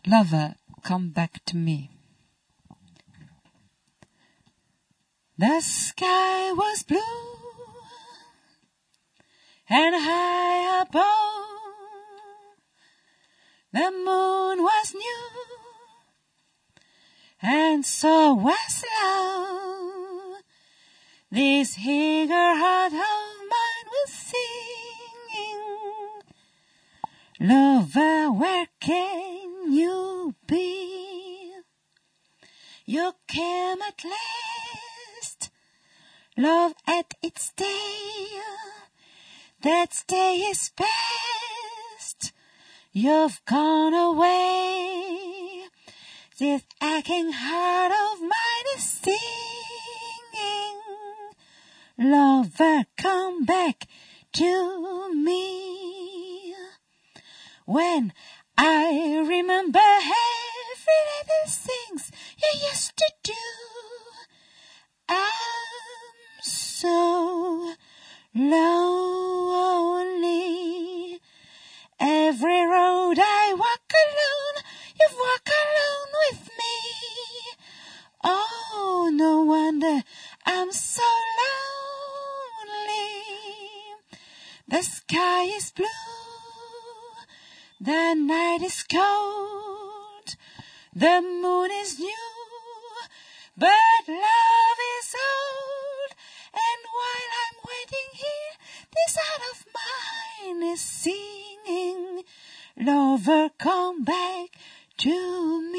Lover, come back to me. The sky was blue and high above. The moon was new and so was love. This eager heart of mine was singing, lover, where can you be? You came at last, love at its day. That day is past, you've gone away. This aching heart of mine is singing, lover, come back to me. When I remember every little things you used to do, I'm so lonely. Every road I walk alone, you've walked alone with me. Oh, no wonder I'm so lonely. The sky is blue, the night is cold, the moon is new, but love is old. And while I'm waiting here, this heart of mine is singing, lover, come back to me.